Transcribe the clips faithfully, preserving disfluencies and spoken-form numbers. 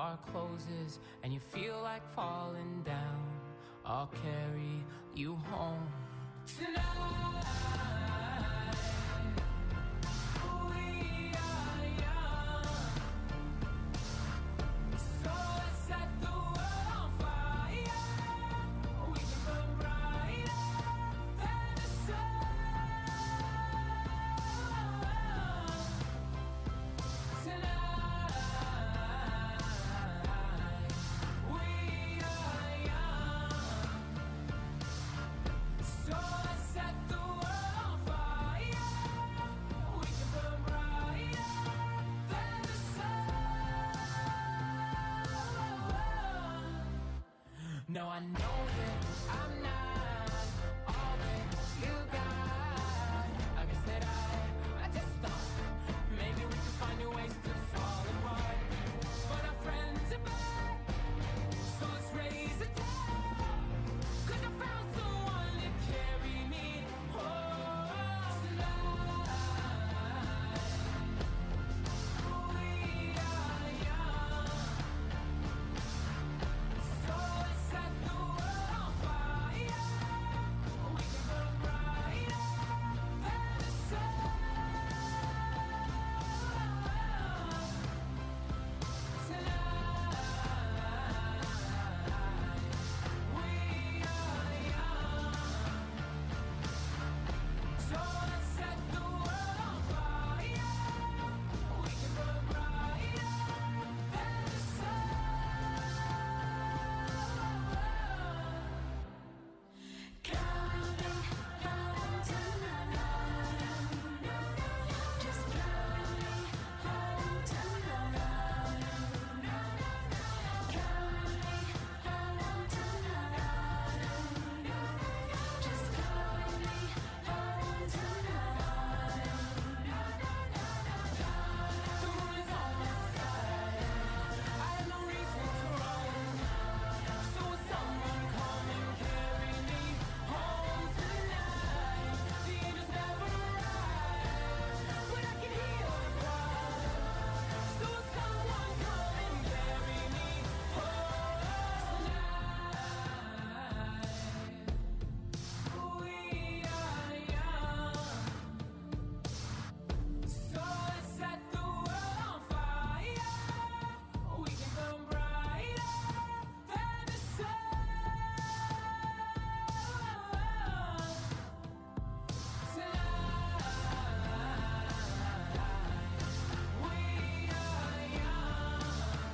bar closes and you feel like falling down, I'll carry you home tonight. No, I know that I'm not all that you got. I guess that I, I just thought maybe we could find new ways to fall apart. But our friends are back, so let's raise a toast. 'Cause I found someone to carry me home tonight. We are young, so let's set the world on fire. We can burn brighter than the sun tonight. We are young, so let's set the world on fire. We can burn brighter than the sun. Counting, counting tonight. Just counting, counting tonight. Counting, counting tonight. Just counting, counting tonight. The moon is on my side. I have no reason to run. So will someone come and carry me home tonight? The angels never arrive, but I can hear the cry. So will someone come and carry me home tonight? We are young, so let's set the world on fire. We can burn brighter than the sun tonight. We are young,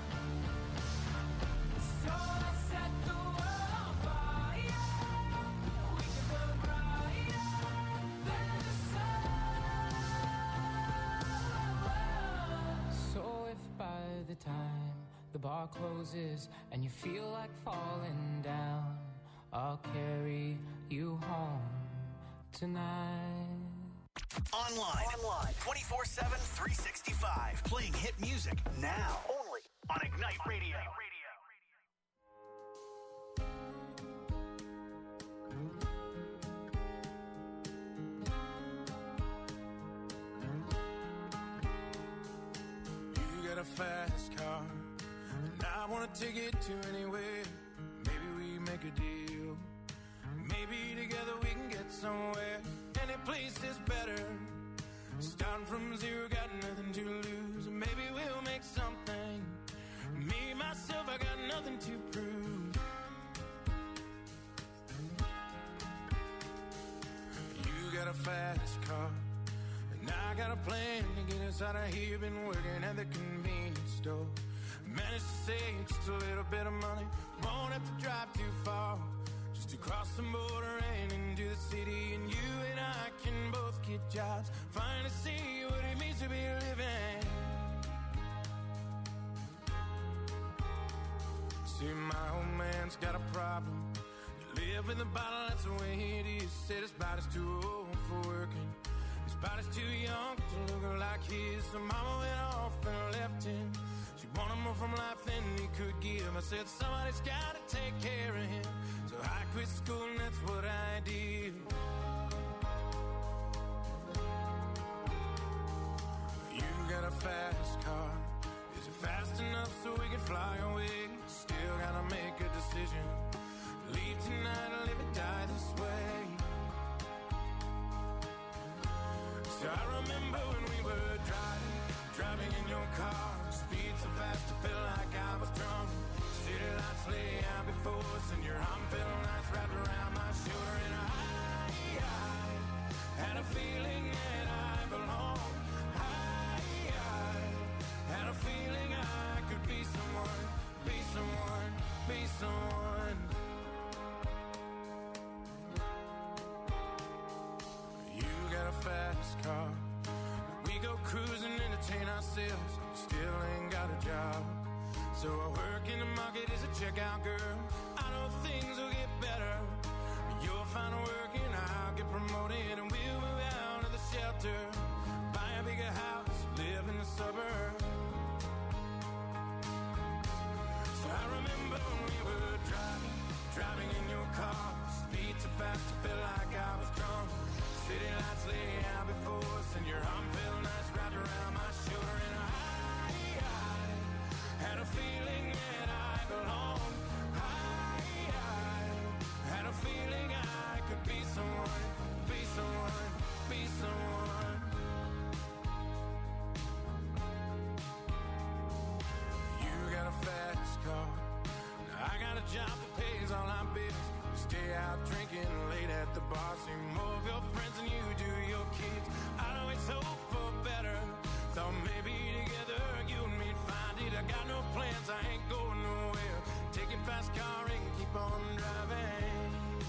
so let's set the world on fire. We can burn brighter than the sun. So if by the time the bar closes and you feel like falling down, I'll carry you home tonight. Online. Online. twenty-four seven, three sixty-five. Playing hit music now. Only on Ignite Radio. You got a fast car, and I want to take it to anywhere. Maybe we make a deal. Maybe together we can get somewhere. Any place is better. Starting from zero, got nothing to lose. Maybe we'll make something. Me, myself, I got nothing to prove. You got a fast car, and I got a plan to get us out of here. Been working at the convenience store. Managed to save just a little bit of money. Won't have to drive too far, just to cross the border and into the city. And you and I can both get jobs, finally see what it means to be living. See, my old man's got a problem. You live in the bottle, that's the way it is. Said his body's too old for working. His body's too young to look like his. So mama went off and left him. She wanted more from life than he could give. I said somebody's gotta take care of him. So I quit school and that's what I did. You got a fast car. Is it fast enough so we can fly away. Still gotta make a decision. Leave tonight or live or die this way. So I remember when we were driving, driving in your car. Speed so fast I felt like I was drunk. City lights lay out before us and your arm felt nice wrapped around my shoulder. And I, I had a feeling that I belonged. I, I had a feeling I could be someone, be someone, be someone. You got a fast car. We go cruising, entertain ourselves. Still ain't got a job. So I work in the market as a checkout girl. I know things will get better. You'll find work and I'll get promoted. And we'll move out of the shelter. Buy a bigger house, live in the suburbs. So I remember when we were driving, driving in your car. Speed so fast I felt like I was drunk. City lights lay out before us and your arm felt nice wrapped around my shoulder. And I, I had a feeling that I belonged. I, I had a feeling I could be someone, be someone, be someone. You got a fast car. Now I got a job that pays all our bills. We stay out drinking late at the bar. See more of your friends than you do your kids. I always hope for better. Thought maybe together you and me'd find it. I got no plans, I ain't going nowhere. Take your fast car and keep on driving.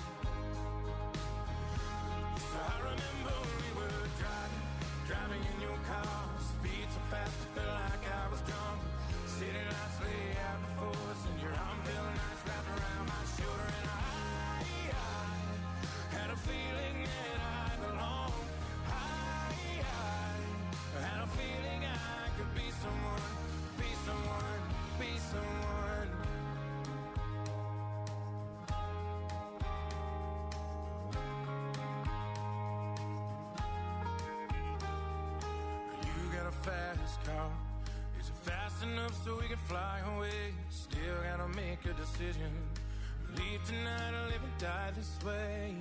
So I remember when we were driving, driving in your car. Speed so fast I felt like I was drunk. City lights lay out before us and your arm felt nice wrapped around my shoulder. And I, I had a feeling that I belonged. I, I had a feeling I could be someone, be someone, be someone. You got a fast car. Is it fast enough so we can fly away? Still gotta make a decision. Leave tonight or live or die this way.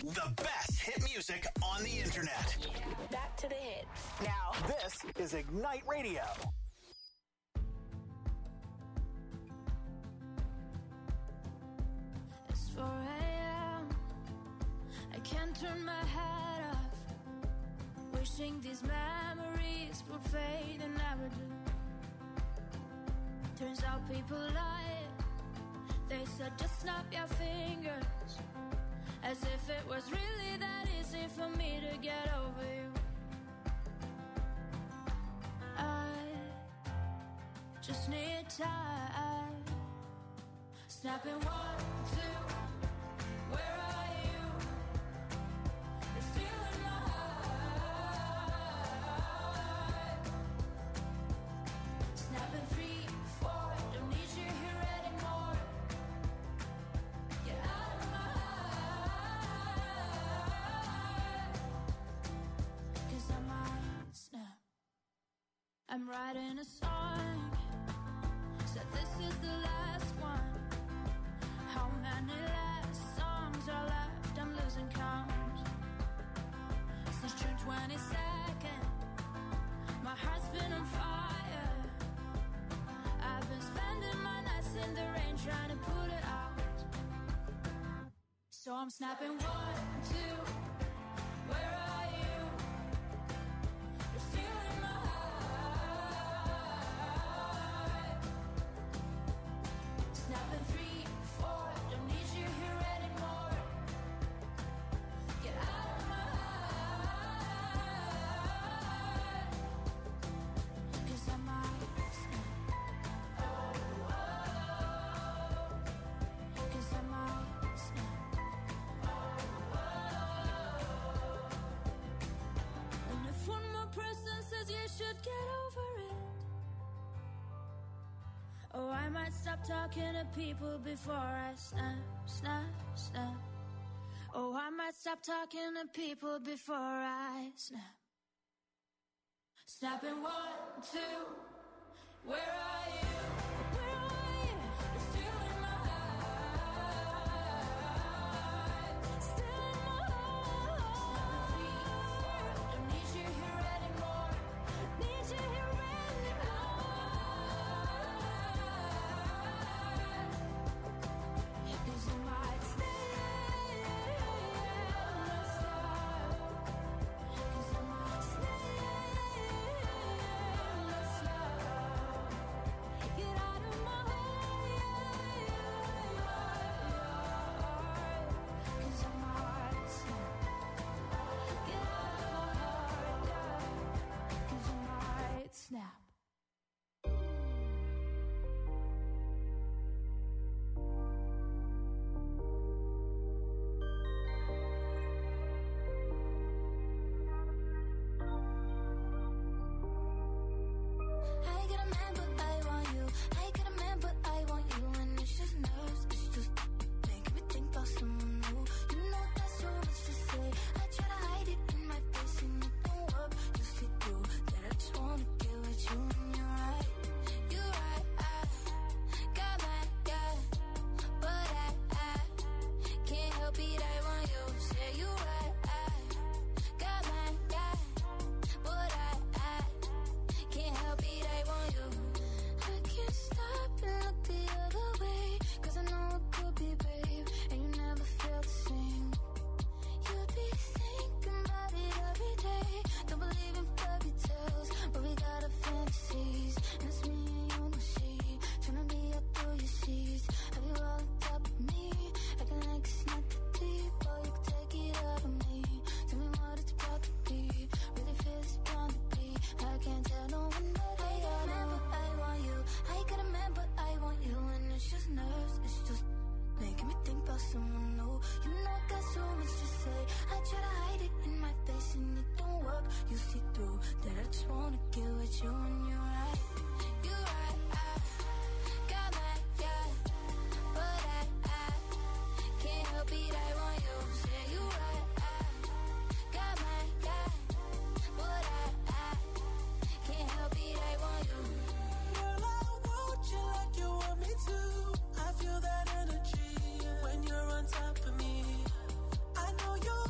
The best hit music on the internet. Back to the hits. Now, this is Ignite Radio. It's four a.m. I can't turn my head off. Wishing these memories would fade and never do. Turns out people lie. They said just snap your fingers. As if it was really that easy for me to get over you. I just need time. Snapping one, two, where are you? You're still in my heart. Snapping three, four, don't need you here anymore. Get out of my heart. Cause I might snap. I'm writing a song. Said this is the last one. How many last songs are left? I'm losing count. Since June twenty-second, my heart's been on fire. I've been spending my nights in the rain trying to put it out. So I'm snapping one, two, where are you? You're still in my heart. Snapping three, four, don't need you here anymore. Get out of my heart. Cause I might snap. Oh, oh, cause I might snap. Oh, oh. And if one more person says you should get over it, oh, I might stop talking to people before I snap, snap, snap. Oh, I might stop talking to people before I snap. Snapping one, two, where are you? Where are you? You're still in my heart. Still in my heart. Snapping three, four, don't need you here anymore. Need you here anymore. Cause you might stay, let's stop. Cause I might stay, let's stop. Get out of my heart. Cause I might snap. Get out of my heart. Cause I might snap. I get a man, but I want you. I get a man, but I want you. And it's just nerves, it's just making me think about someone new. You know that's so much to say. I try to hide it in my face and it don't work. You see through that I just wanna get with you. And you're right, you're right. I got my guy, but I, I can't help it. I want you. Say you right. I got my guy, but I, I can't help it. I want you. I can't stop and look the other way. Cause I know it could be brave. And you never feel the same. You'd be thinking about it every day. Don't believe in fairy tales, but we got our fantasies. And it's me and you in the sheet. Tryna be up through your sheets. Have you all on top of me? Acting like it's not that deep. Oh, you can take it out of me. Tell me what it's about to be. Really feel it's bound to be. I can't tell no one but I got a man, but I want you. I got a man, but I want you. And it's just nerves, it's just making me think about someone new. You know I got so much to say. I try to hide it in my face and it don't work. You see through that I just wanna get with you. And you're right, you're right. I got my guy, but I, I can't help it. I want you. Say you right. I got my guy, but I, I can't help it. I want you. Girl, I want you like you want me to. I feel that energy when you're on top of me. I know you're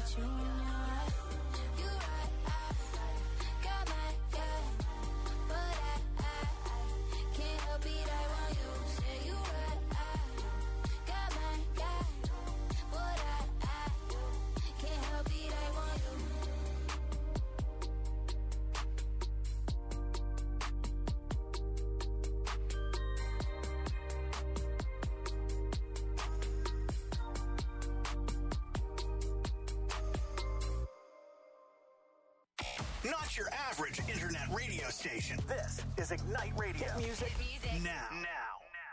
with you when you're right. You right, I got my guy, but I, I, I can't help it, I want you. Say you right, I got my guy, but I, I can't help it, I want you. Not your average internet radio station. This is Ignite Radio. Hit music, Hit music. now. Now.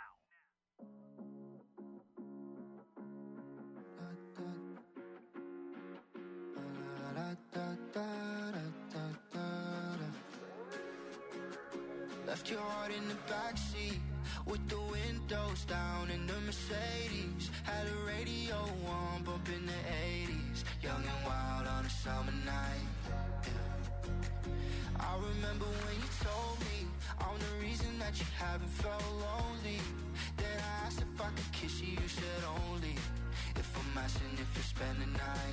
Left your heart in the backseat with the windows down in the Mercedes. Had a radio on, bumping the eighties. Young and wild on a summer night. Yeah. I remember when you told me I'm the reason that you haven't felt lonely. Then I asked if I could kiss you, you said only if I'm asking if you spend the night.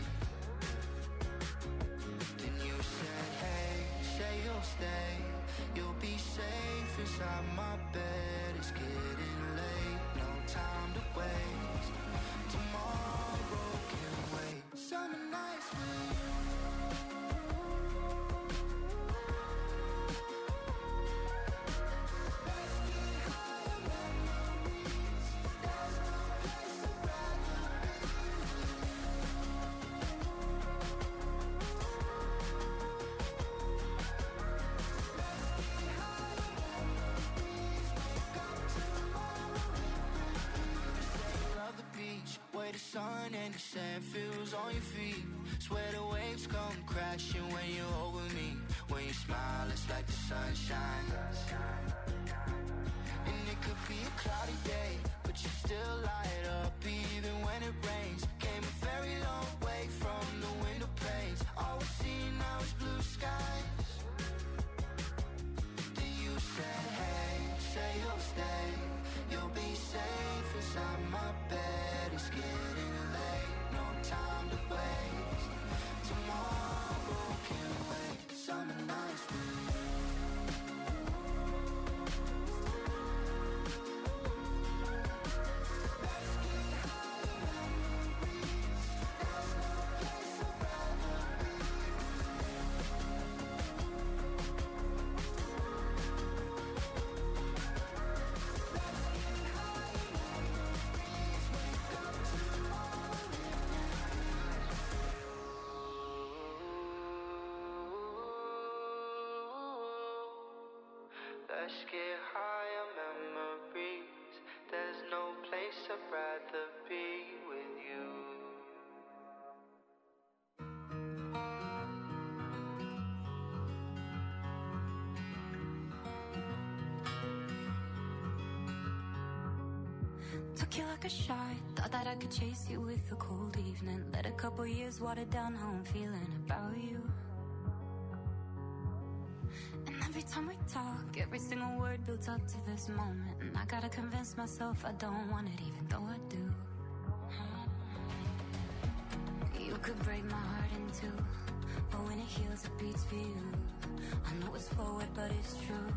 Then you said, hey, say you'll stay. You'll be safe inside my bed. It's getting late, no time to waste. Tomorrow can wait. Summer nights with you. Let's get higher memories. There's no place I'd rather be. Way the sun and the sand feels on your feet. Swear the waves come crashing when you're over me. When you smile, it's like the sunshine. And it could be a cloudy day, but you still light up even when it rains. Came a very long way from the window panes. All we're seeing now is blue skies. Then you said, hey, say you'll stay. You'll be safe inside my bed. It's getting late, no time to waste. Tomorrow can wait. Summer nights with you. Let's get higher memories. There's no place I'd rather be. Let's get higher memories. There's no place I'd rather be with you. Took you like a shot, thought that I could chase you with a cold evening. Let a couple years water down how I'm feeling about you. And every time we talk, every single word builds up to this moment. And I gotta convince myself I don't want it, even though I do. You could break my heart in two, but when it heals, it beats for you. I know it's forward, but it's true.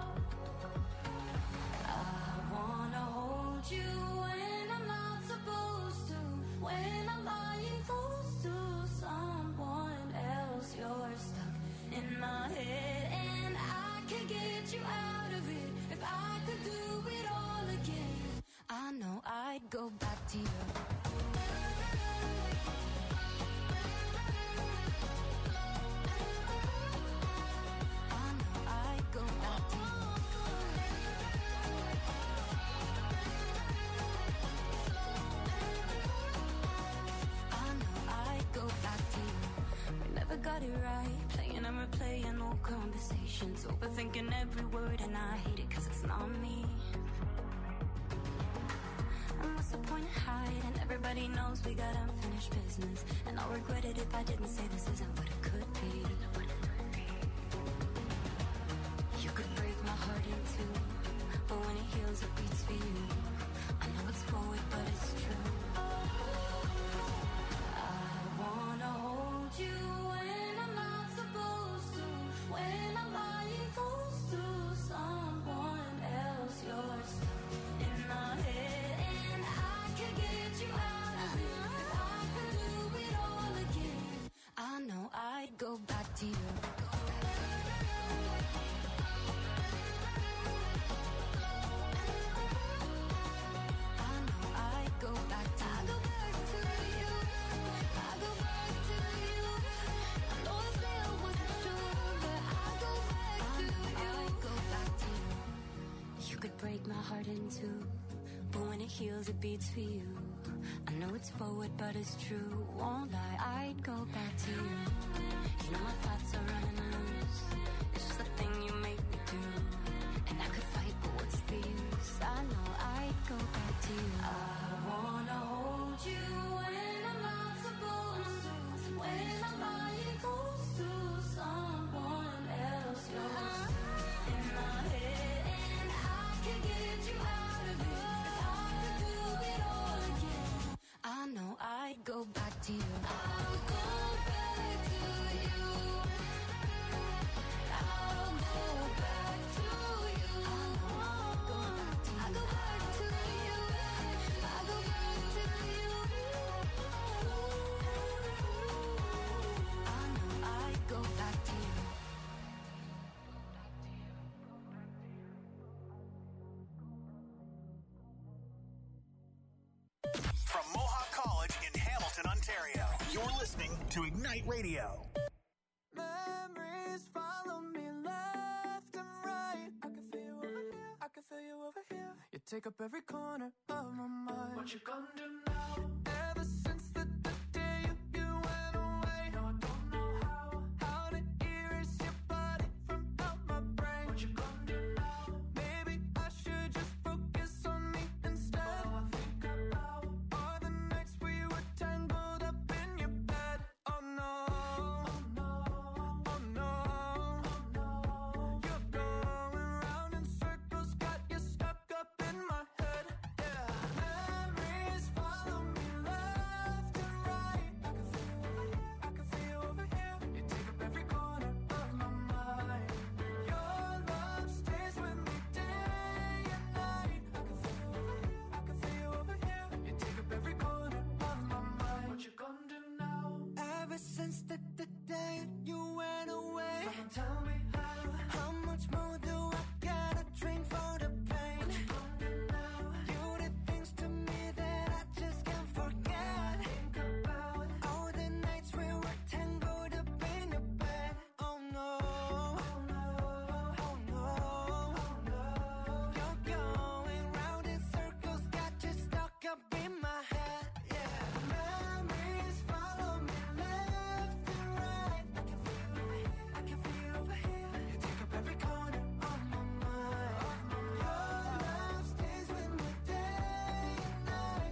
I wanna hold you when I'm not supposed to. When I'm lying close to someone else, you're stuck in my head, and I can get you out of it. If I could do it all again, I know I'd go back to you. I know I'd go back to you. I know I'd go back to you. We never got it right, playing and replaying old conversations, overthinking every word, and I hate it cause it's not me. And what's the point of hiding? Everybody knows we got unfinished business, and I'll regret it if I didn't say this isn't what it could be. You could break my heart in two, but when it heals it beats for you. I know it's forward but it's true. I wanna hold heels, it beats for you. I know it's forward, but it's true. Won't lie, I'd go back to you. You know my thoughts are running loose. It's just the thing you make me do. And I could fight, but what's the use? I know I'd go back to you. I wanna hold you when I'm not supposed to. When my body goes to someone else, yours in my head, and I can get you out of it. I could do it all again. I know I'd go back to you. I'll go back to you. I'll go back to you. I'll go back to you. I'll go back to you. I'll go back to you. I know I'd go back to you. From Mohawk College in Hamilton, Ontario, you're listening to Ignite Radio. Memories follow me left and right. I can feel you over here. I can feel you over here. You take up every corner of my mind. What you gonna do now? Ever since the, the day you, you went away, no, I don't know how. How to erase your body from out my brain. What you gonna do now? Maybe I should just focus on me instead. All I think about are the nights we were tangled up in your bed. Oh no, oh no, oh no, oh no. You're going round in circles, got you stuck up in my head. Yeah, memories follow me left and right. I can feel you over here. I can feel you over here. You take up every corner of my mind. Your love stays with me day and night. I can feel you over here. I can feel you over here. You take up every corner of my mind. What you gonna do now? Ever since the, the day you went away, someone tell me how. How much more do I gotta drink for the pain? What you gonna do now? You did things to me that I just can't forget. Think about all the nights we were tangled up in your bed. Oh no, oh no, oh no, oh no. You're going round in circles, got you stuck up in my head. Yeah, memories follow me left and right. I can feel you over here. I can feel you over here. You take up every corner of my mind. Your love stays with me day and night.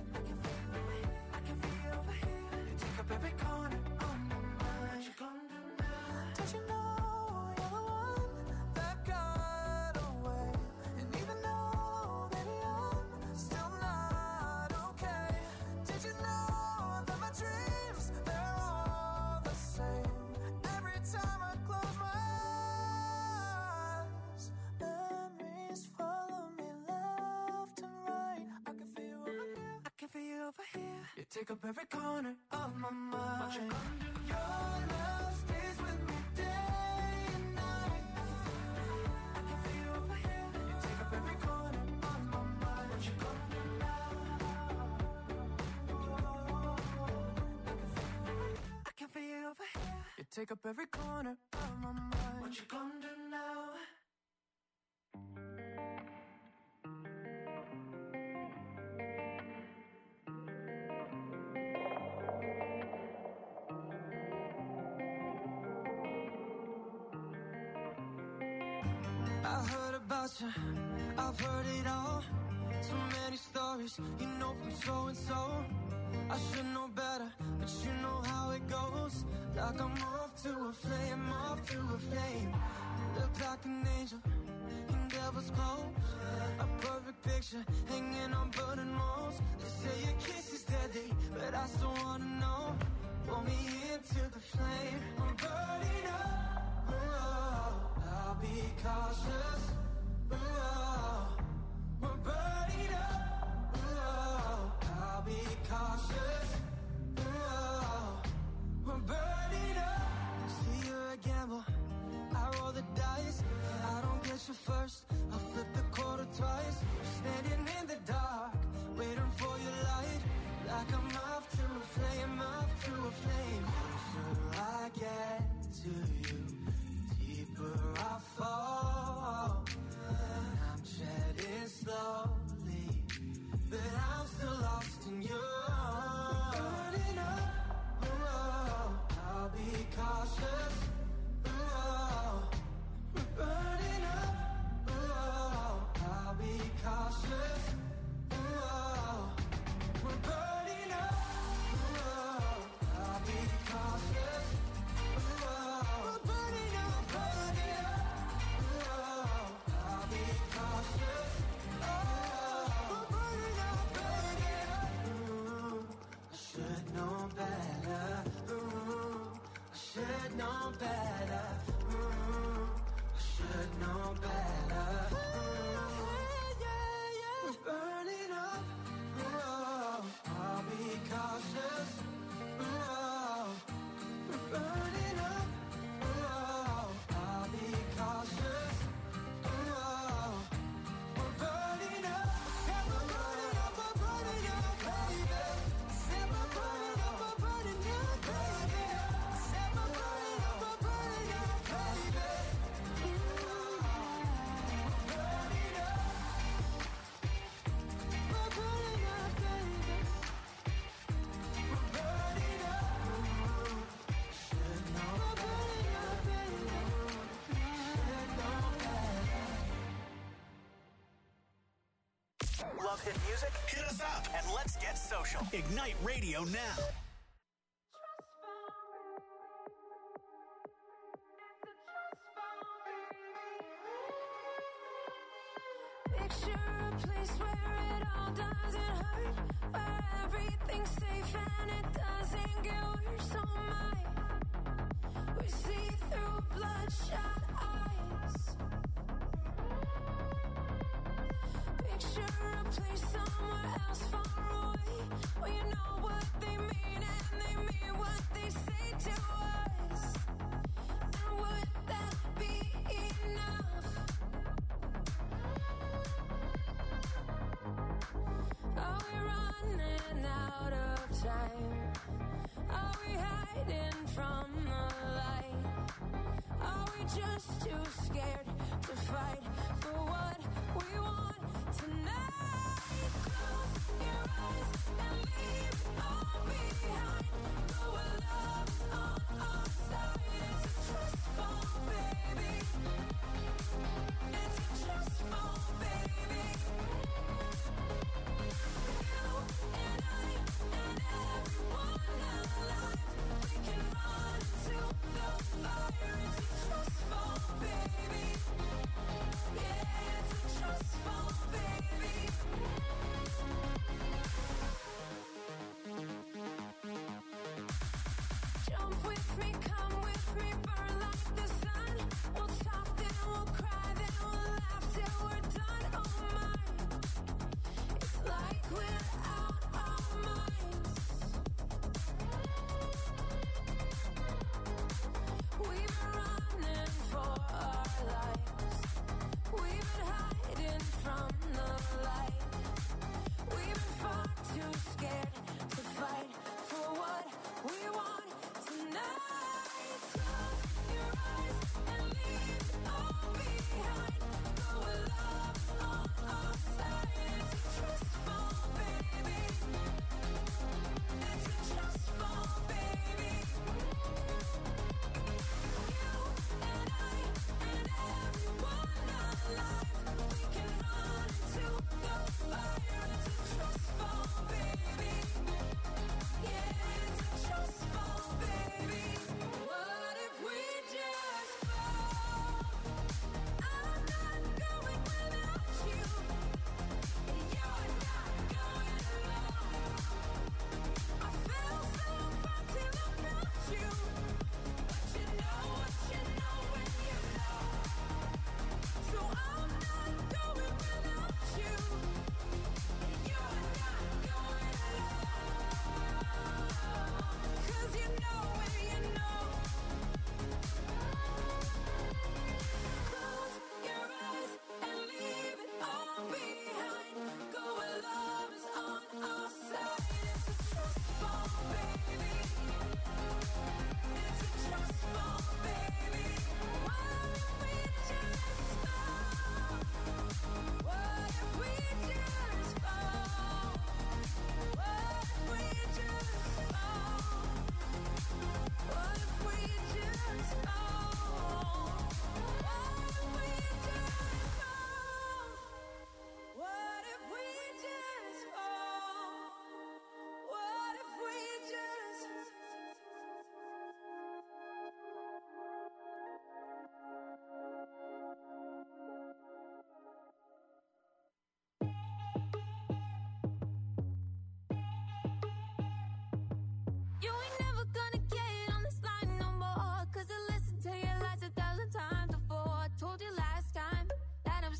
I can feel you over here. I can feel you over here. You take up every corner of my mind. What you gonna do now? Did you know you're the one that got away? And even though, baby, I'm still not okay. Did you know that my dreams, they're all the same? Every time I close my eyes, memories follow me left and right. I can feel you over here. I can feel you over here. You take up every corner of my mind. What you gonna do? Your love stays with me day and night. I can feel you over here. You take up every corner of my mind. What you gonna do now? I can feel you over here. You take up every corner of my mind. What you gonna do now? I heard about you, I've heard it all. So many stories, you know from so and so. I should know better, but you know how it goes. Like I'm off to a flame, off to a flame. Look like an angel in devil's clothes. A perfect picture hanging on burning walls. They say your kiss is deadly, but I still wanna know. Pull me into the flame, I'm burning up. Oh, I'll be cautious. Oh, we're burning up. Oh, I'll be cautious. Oh, we're burning up. See, you're a gamble. I roll the dice. If I don't get you first, I'll flip the quarter twice. I'm standing in the dark, waiting for your light. Like I'm off to a flame. better. Ooh, I should know better. Ooh, I should know better. Ooh, yeah, yeah. We're burning up. Ooh, I'll be cautious. Ooh, we're burning up. Ooh, I'll be cautious. Ooh, we're burning up. Yeah, we're burning up. We're burning up, baby. Said we're burning up. We're burning up, baby. Said we're burning up. We're burning up, baby. Ooh, we're burning up. We're burning up, baby. We're burning up. Ooh, should know. We're burning up, baby. Should know better. Love hit music? Hit us up and let's get social. Ignite Radio now. Picture a place where it all doesn't hurt, where everything's safe and it doesn't get worse. Oh my, we see through bloodshot eyes. Picture a place somewhere else far away, where you know what they mean and they mean what they say to us. And would that be enough? Are we running out of time?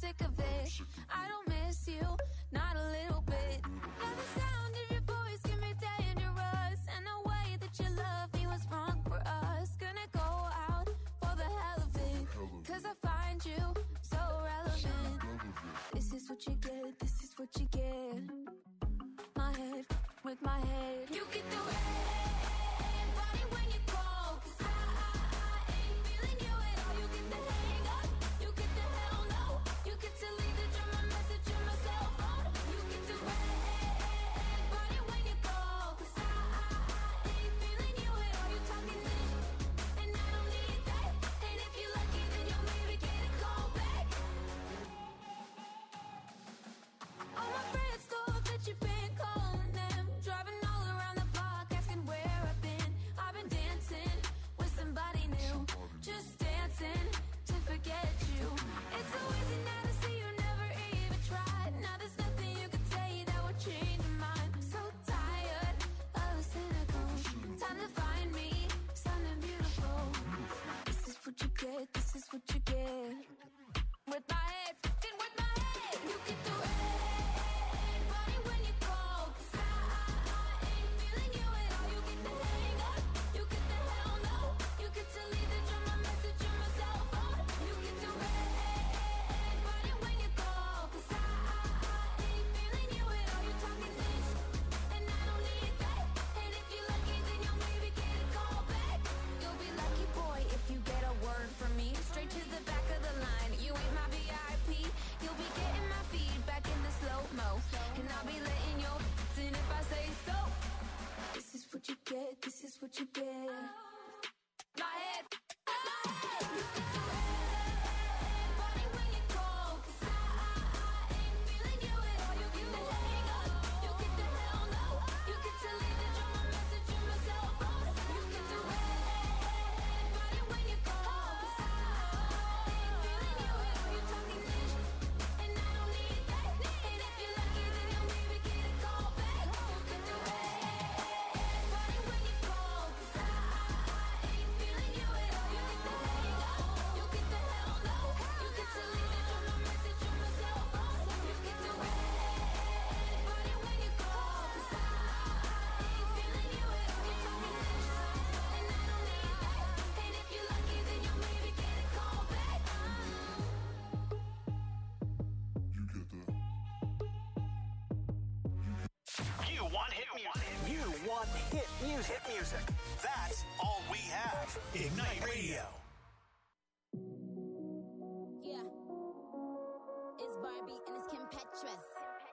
sick of it. I don't miss you, not a little bit. And the sound of your voice can be dangerous, and the way that you love me was wrong for us. Gonna go out for the hell of it, cause I find you so relevant. This is what you get, this is what you get. My head with my head. You get the red body when you call, cause I, I, I ain't feeling you at all. You get the hang up, you get the hell no. You get to leave the drum, my message in my cell phone. You get the red body when you call, cause I, I, I ain't feeling you at all. You talking this, and I don't need that. And if you're lucky, then you'll maybe get a call back. All my friends thought that you've been calling them, driving all around the block, asking where I've been. I've been dancing with somebody new, just dancing to forget you. It's so easy now to see you never even tried. Now there's nothing you can say that would change your mind. So tired of the cynical. Time to find me something beautiful. This is what you get, this is what you get. With my head, fucking with my head. You get the red body when you call, cause I, I, I ain't feeling you at all. You get the hang up, you get the hell no. You get to leave the drum, my message in my cell phone. You get the red body when you call, cause I, I, I ain't feeling you at all. You talking this, and I don't need that. And if you're lucky, then you'll maybe get a call back. You'll be lucky, boy, if you get a word from me. Straight to the back of the line, you ain't my V I P. You'll be getting my feedback in the slow-mo, and I'll be letting your in if I say so. This is what you get, this is what you get. My head, my head. You get the red body when you call, cause I, I, I ain't feeling you at all. You get the hang up, you get the hell no. You get to leave the drum, my message in my cell phone. You get the red body when you call, cause I, I ain't feeling you at all. You talking this, and I don't need that. And if you're lucky, then you'll maybe get a call back. You get the red body when you call, cause I, I ain't feeling you at all. You get the hang up, you get the hell no. You get to leave the drum, my message in my cell phone. You get the red body when you call, cause I, I ain't feeling you at all. You talking this, and I don't need that. And if you're lucky, then you'll maybe get a call back. You want hit music. You want hit music. Hit music. That's all we have. Ignite Radio. Yeah. It's Barbie and it's Kim Petras.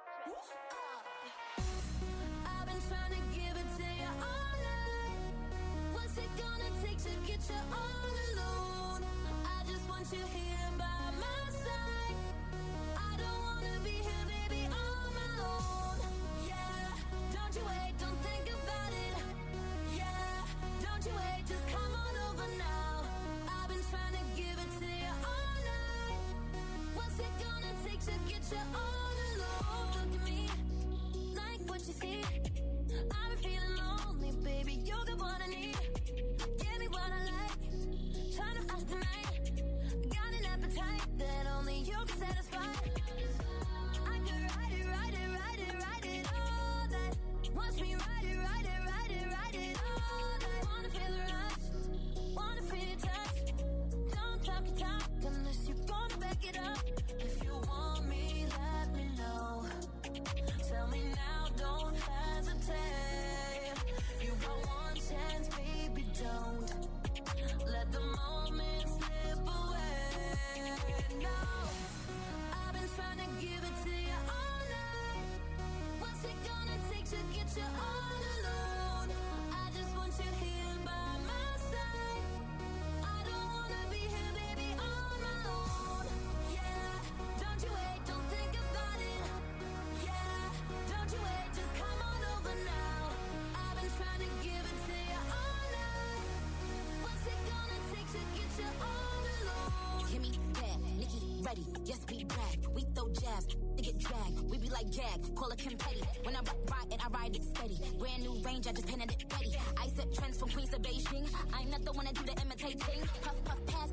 I've been trying to give it to you all night. What's it gonna take to get you all alone? I just want you here by my side. I don't wanna be here, baby, on my own. Yeah, don't you wait, don't think about it. Yeah, don't you wait, just come on over now. I've been trying to give it to you all night. What's it gonna take to get you all alone? Look at me, like what you see. I've been feeling lonely, baby, you're the one I need. Give me what I like, trying to ask tonight. Got an appetite that only you can satisfy. I could ride it, ride it, ride it, ride it all night. Watch me ride it, ride it, ride it, ride it all night. Wanna feel the rush, wanna feel your touch. Don't talk your talk unless you're gonna back it up. If you want me, let me know. Tell me now, don't hesitate. You got one chance, baby, don't let the moment slip away. No, I've been trying to give it to you all night. What's it gonna take to get you all alone? I just want you here by my side. I don't wanna be here, baby, on my own. Yeah, don't you wait, don't think about it. Yeah, don't you wait, just come on over now. I've been trying to give it to you all night. What's it gonna take to get you all alone? Kimmy, bad, Nikki, ready, yes, we brag. We throw jabs, they get dragged. We be like gag, call it Kim Petty. When I ride it, I ride it steady. Brand new range, I just painted it ready. I set trends from Queens to Beijing. I'm not the one that do the imitating. Puff, puff, pass,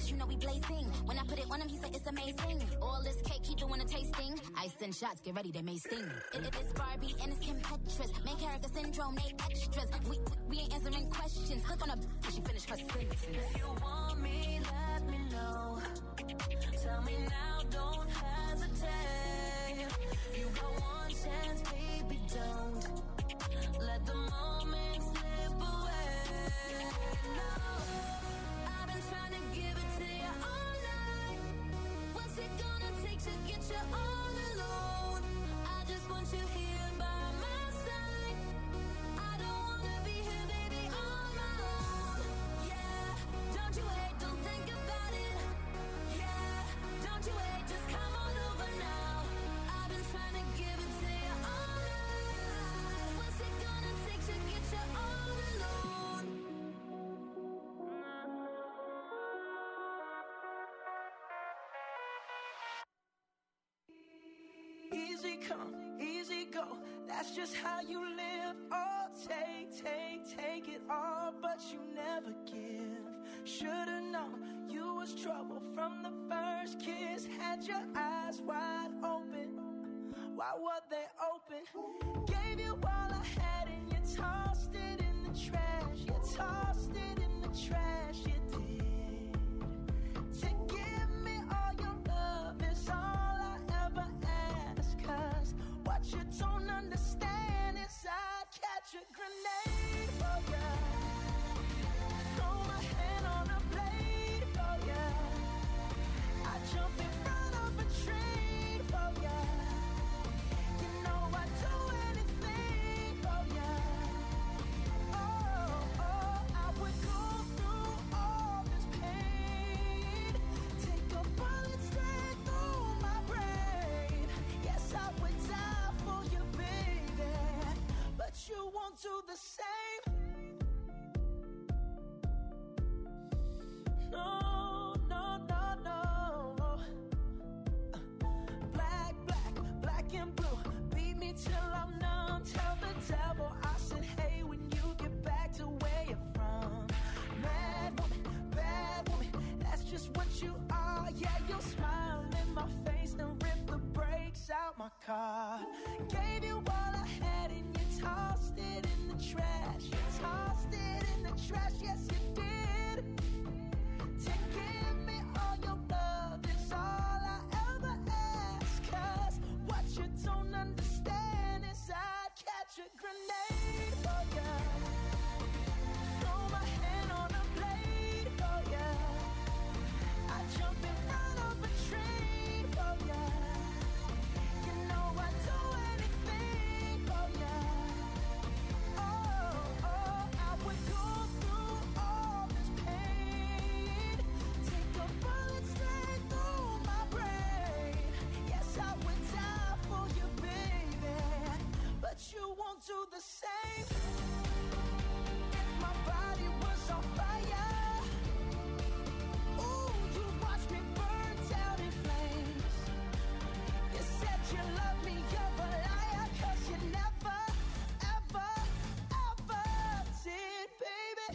you know we blazing. When I put it on him, he said it's amazing. All this cake, he doing a tasting. Ice and shots, get ready, they may sting. It, it is Barbie and it's Kim Petras. Main character syndrome, they extras. We, we, we ain't answering questions. Click on her, she finished her sentence. If you want me, let me know. Tell me now, don't hesitate. You got one chance, baby, don't let the moment slip away. No, I've been trying to give it to you all night. What's it gonna take to get you all alone? I just want you here by my side. I don't wanna be here, baby, on my own. Yeah, don't you wait, don't think about it. Yeah, don't you wait, just come on over now. I've been trying to give it to you all night. What's it gonna take to get you all alone? Easy come, easy go. That's just how you live. Oh, take, take, take it all, but you never give. Should've known you was trouble from the first kiss. Had your eyes wide open. Why were they open? Gave you all I had and you tossed it in the trash. You tossed it in the trash, you did. To give me all your love is all I ever ask. Cause what you don't understand is I'd catch a grenade for ya. Throw my hand on a blade for ya. I jump in front of a train for ya. You know I'd do anything for ya. Oh, oh, I would go through all this pain. Take a bullet straight through my brain. Yes, I would die for you, baby. But you won't do the same. No, no, no, no. Black, black, black and blue. Beat me till I'm numb. Tell the devil I said, hey, when you get back to where you're from. Mad woman, bad woman, that's just what you are. Yeah, you'll smile in my face, then rip the brakes out my car. Gave you all I had and you tossed it in the trash. You tossed it in the trash, yes you did. To give me all your love is all I ever ask. Cause what you don't understand is I'd catch a grenade for ya. Throw my hand on a blade for ya. I jump in front of a train for ya. You know I'd do anything for ya. Oh, oh, I would go through all this pain. Take a bullet straight through my brain. Yes, I would die for you, baby. But you won't do the same. If my body was on fire, ooh, you watch me burn down in flames. You said you love me, you're a liar. Cause you never, ever, ever did, baby.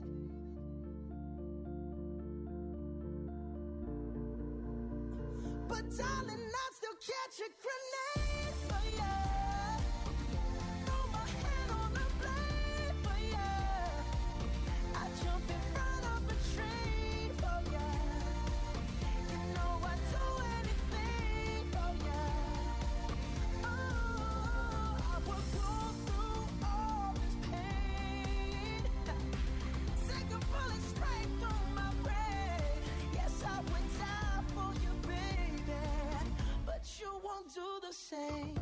But darling, I still catch a grenade for ya. Throw my hand on a blade for ya. I jump in front of a train for ya. You know I'd do anything for ya. Oh, I would go through all this pain. Take a bullet straight through my brain. Yes, I would die for you, baby. But you won't do the same.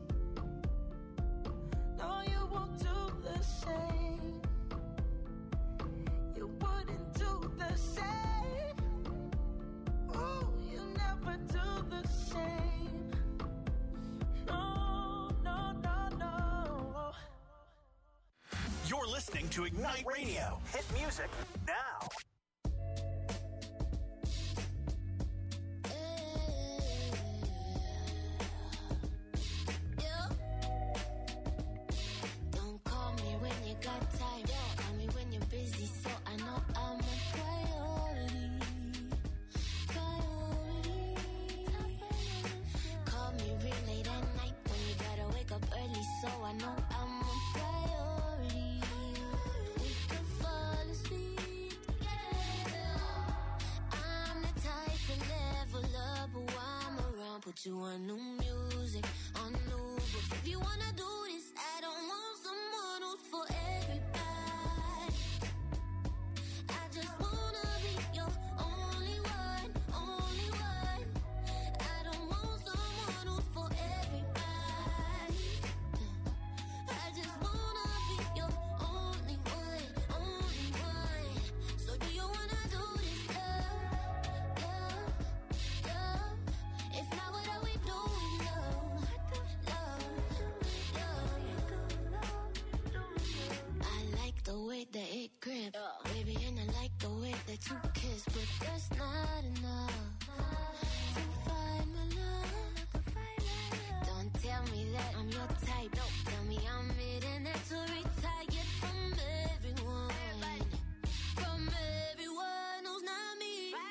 No, you won't do the same. You wouldn't do the same. Oh, you never do the same. No, no, no, no. You're listening to Ignite Radio. Hit music now. Don't call me when you got time. Call me when you're busy, so I know I'm a priority. want new music on new books. If you wanna do this, I don't want someone who's for everybody. I just wanna be your only one, only one. I don't want someone who's for everybody. I just wanna be your only one, only one. So do you wanna do this, love, love, love? If not, what are we doing, love, love, love? I like the way that it grip, baby, and I like the way that you kiss, but that's not enough to find my love. Don't tell me that I'm your type. Don't tell me I'm it and that's to retired from everyone, from everyone who's not me.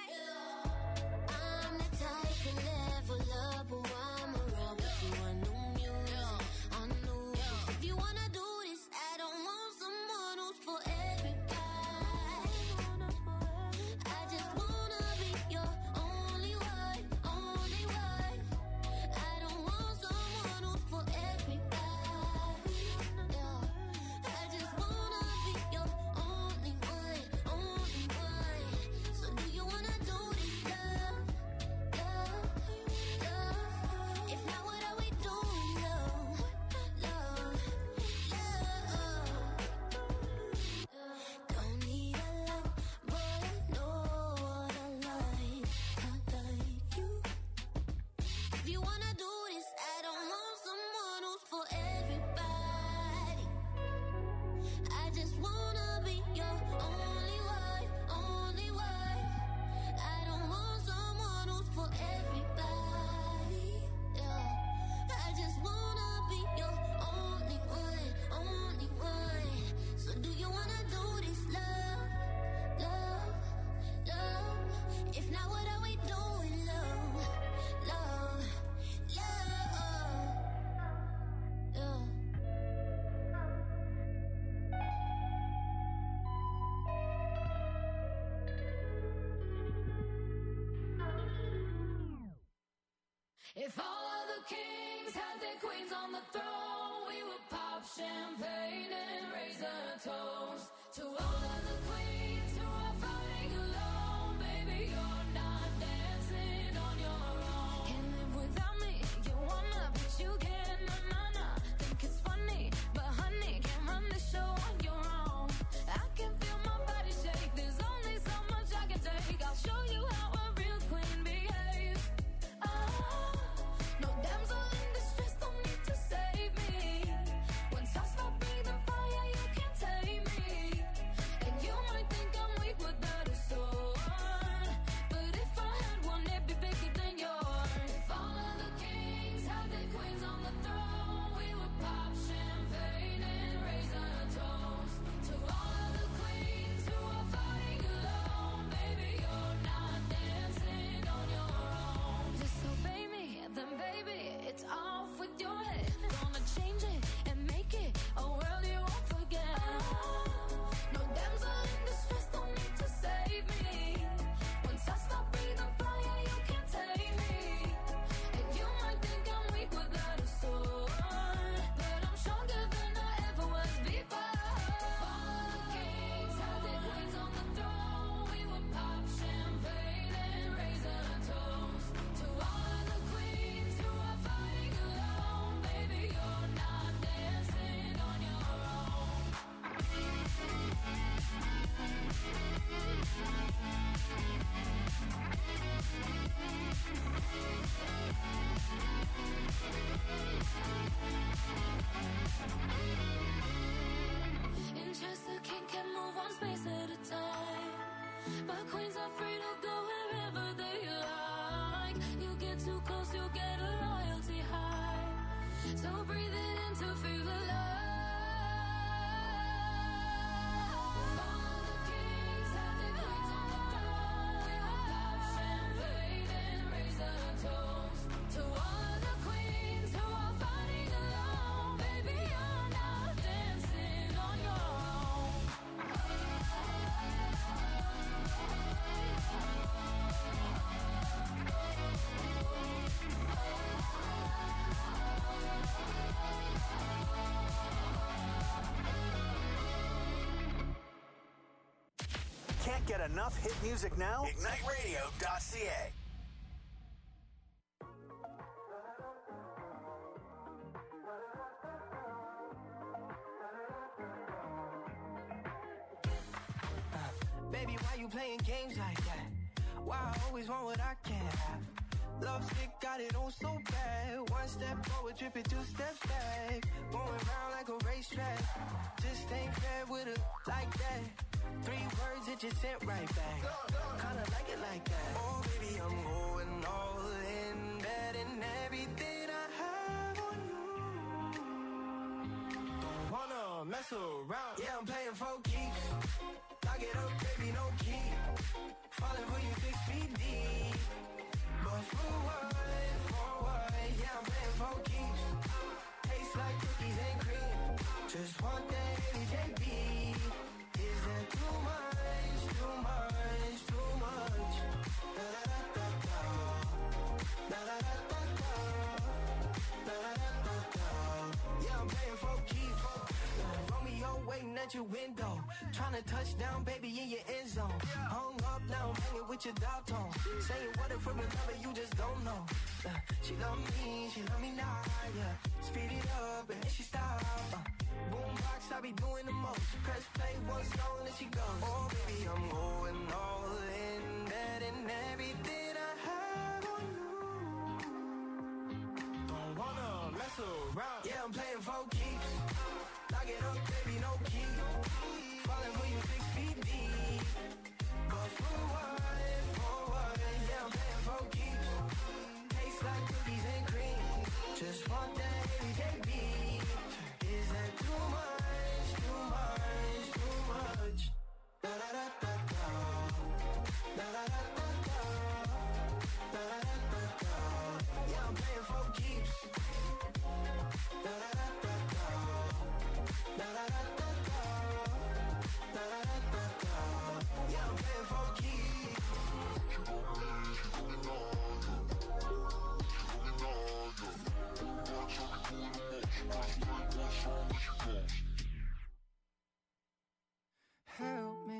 I'm the type to level up who I'm around, but you want new music, I know. If you wanna do this, I don't want someone who's for everybody. I just wanna be your only one, only one. I don't want someone who's for everybody. Yeah. I just wanna be your only one, only one. So do you wanna do this, love, love, love? If not, what are we doing, love, love, love? Don't need a lot, but I know what I like. I like you. If you wanna do this, I don't want someone who's for everybody. I just wanna be your only one, only one. I don't want someone who's for everybody. Yeah. I just wanna be your only one, only one. So do you wanna do this, love, love, love? If not, what are we doing, love, love, love? Yeah. If all of the kings had their queens on the throne, we would pop champagne and raise a toast to all of the queens who are fighting alone. Baby, you're not dancing on your own. Can't live without me, you wanna, but you can't, na na na. Think it's funny, but honey, can't run the show on your own. I can feel my body shake, there's only so much I can take. I'll show you how a real queen behaves. Ah, no damsel in distress, don't need to save me. Once I stop breathing fire, you can't tame me. And you Get enough hit music now? ignite radio dot c a. Baby, why you playing games like that? Why I always want what I can't have? Love stick got it on so bad. One step forward, tripping two steps back. Going round like a racetrack. Just ain't fair with her like that. Three words that you sent right back. Kinda like it like that. Oh, baby, I'm going all in. Betting everything I have on you. Don't wanna mess around. Yeah, I'm playing for keeps. Lock it up, baby, no key. Falling for you six feet deep. But for what, for what? Yeah, I'm playing for keeps. Tastes like cookies and cream. Just want that J B. Is that too much, too much, too much? Da da da da da. Da da da da da. Da da da da da. Yeah, I'm playing for keeps. Romeo waiting at your window. Tryna touch down, baby, in your end zone. Hung up now, I'm hanging with your dog tone. Saying what if we're lover, you just don't know. Uh, she love me, she love me now, yeah. Speed it up and then she stop. Uh, boombox, I be doing the most. Press play one song and she goes. Oh, baby, I'm going all in. Betting everything I have on you. Don't wanna mess around. Yeah, I'm playing for keeps. Lock it up, baby, no key. Falling for you six feet deep. But for what, for what? Yeah, I'm playing for keeps. Tastes like cookies and cream. Just want that J B. Is that too much, too much, too much? Da da da da da. Da da da da da. Da da da da da. Yeah, I'm playing for keeps. Da da da da da. Da da da da da. Da da da da da. Yeah, I'm playing for keeps. Help me.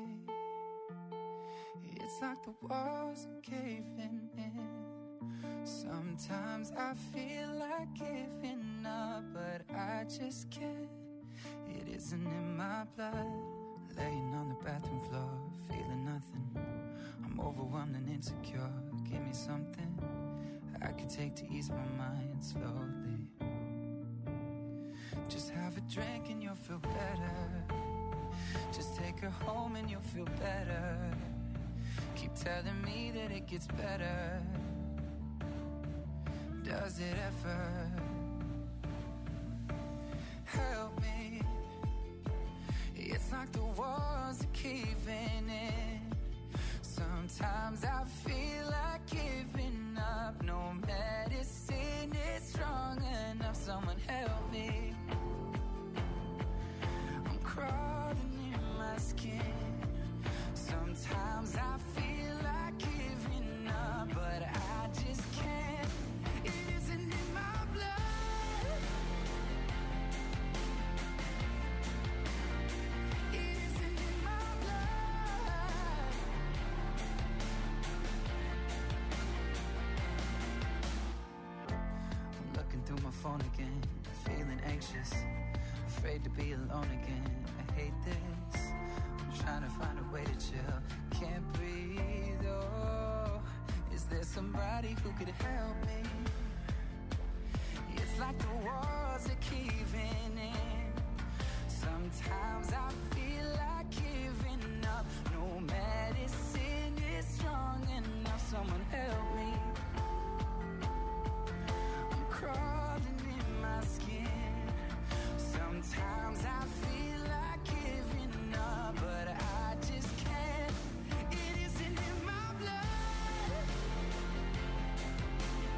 It's like the walls are caving in. Sometimes I feel like giving up, but I just can't. It isn't in my blood. Laying on the bathroom floor, feeling nothing. I'm overwhelmed and insecure. Give me something I could take to ease my mind slowly. Just have a drink and you'll feel better. Just take her home and you'll feel better. Keep telling me that it gets better. Does it ever? Help me. It's like the walls are caving in. Sometimes I feel like giving up. No medicine is strong enough. Someone help me. I'm crawling in my skin. Sometimes I feel like giving up, but I just can't. It isn't in my blood. It isn't in my blood. I'm looking through my phone again, feeling anxious, afraid to be alone again. I hate this. I'm trying to find a way to chill. Can't breathe, oh. Is there somebody who could help me? It's like the walls are caving in. Sometimes I feel like giving up. No medicine is strong enough. Someone help me. I'm crawling in my skin. Sometimes I feel like giving up, but I just can't. It isn't in my blood.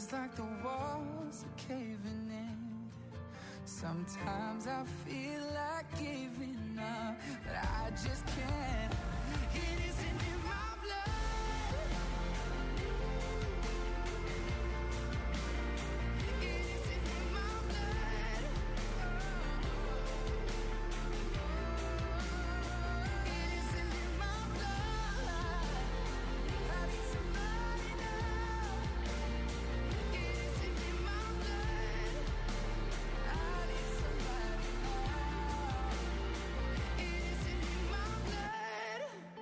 feels like the walls are caving in. Sometimes I feel like giving up, but I just can't. It isn't in my blood. It isn't in my blood. It isn't in my blood. I need somebody now. It isn't in my blood. I need somebody now. It isn't in my blood.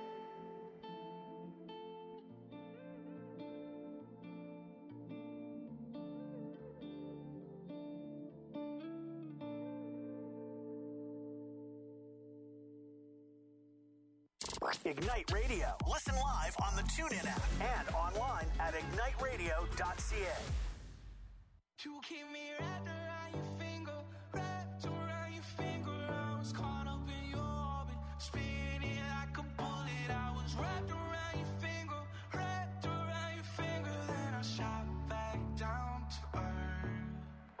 Ignite Radio. Listen live on the TuneIn app and online at ignite radio dot c a. You keep me wrapped around your finger, wrapped around your finger. I was caught up in your orbit, spinning like a bullet. I was wrapped around your finger, wrapped around your finger. Then I shot back down to earth.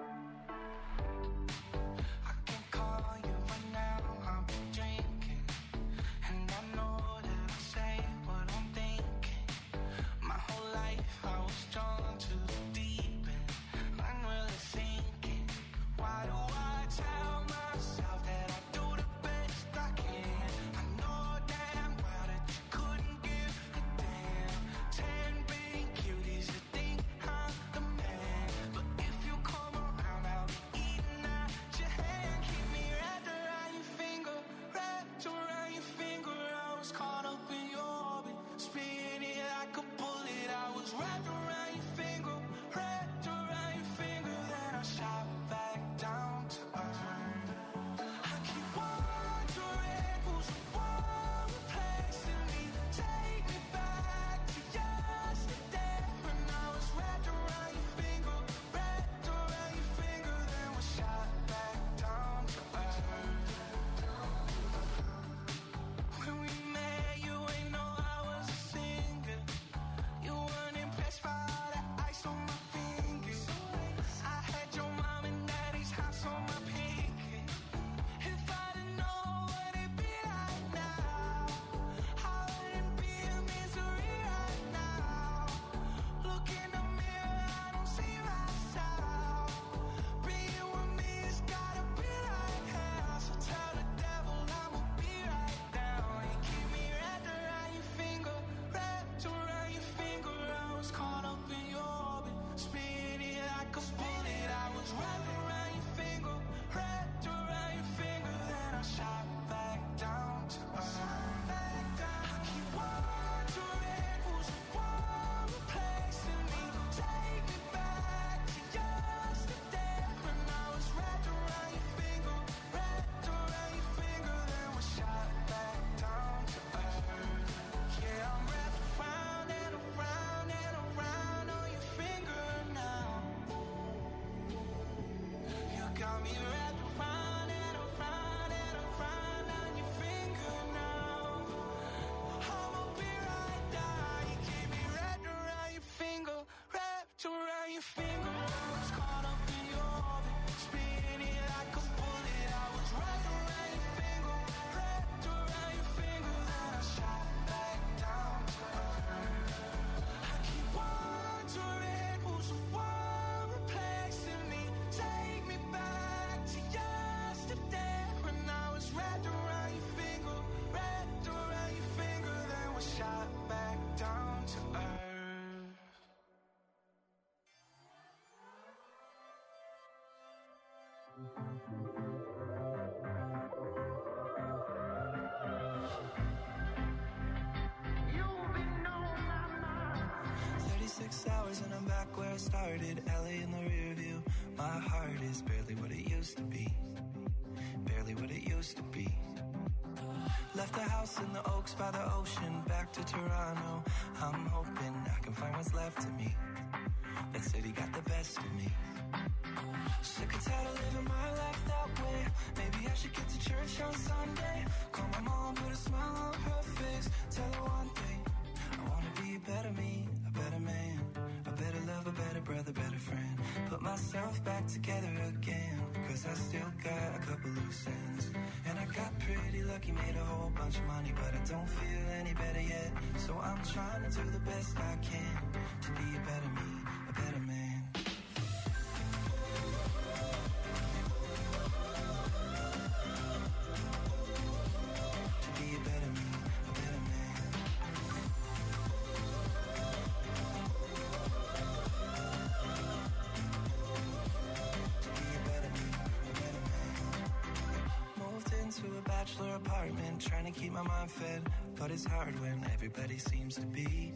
I can call you right now. I've been drinking, and I know that I say what I'm thinking. My whole life I was drawn to the deep end. I'm really thinking, why do I tell myself that I do the best I can? I know damn well that you couldn't give a damn. Ten big cuties that think I'm the man, but if you come around, I'll be eating at your hand. Keep me wrapped around your finger, wrapped around your finger. I was caught up in your orbit, spinning like a bullet. I was wrapped around your finger, wrapped around your finger. Then I shot back down to earth. I keep wondering who's the one replacing me. Take me back to yesterday when I was wrapped around your finger, wrapped around your finger. Then we shot back down to earth. When we met, you ain't know I was a singer. You weren't impressed by all the ice on my fingers. I had your mom and daddy's house on my pinky. If I didn't know what it'd be like now, I wouldn't be in misery right now. Look in the mirror, I don't see myself. Being with me has gotta be like hell. So tell the devil I'ma be right down. You keep me wrapped around your finger, wrapped around your finger. I was caught up in your orbit, spinning like a bullet. I was wrapped around your finger, wrapped around your finger. Then I shot back down to earth. I keep wondering who's the one replacing me. Take me back to yesterday when I was wrapped around your finger, wrapped around your finger. Then we shot back down to earth. Yeah, I'm wrapped around and around and around on your finger now. You got me wrapped around and around and around on your finger now. I'ma be right down. You keep me wrapped around your finger, wrapped around your finger. I was caught up in your orbit, spinning like a bullet. I was wrapped around your finger, wrapped around your finger. Then I shot back down to earth. I keep wondering who's the one replacing me. Take me back to yesterday when I was wrapped around your finger, wrapped around your finger. Then we shot back down to earth. thirty-six hours and I'm back where I started. L A in the rear view. My heart is barely what it used to be. Barely what it used to be. Left the house in the Oaks by the ocean. Back to Toronto. I'm hoping I can find what's left of me. That city got the best of me. Sick and tired of living my life that way. Maybe I should get to church on Sunday. Call my mom, put a smile on her face. Tell her one thing, I wanna be a better me, a better man, a better love, a better brother, better lucky, made a whole bunch of money, but I don't feel any better yet. So I'm trying to do the best I can to be a better me, a better man. To be a better me, a better man. To be a better me, a better man. Moved into a bachelor apartment, trying to keep my mind fed, but it's hard when everybody seems to be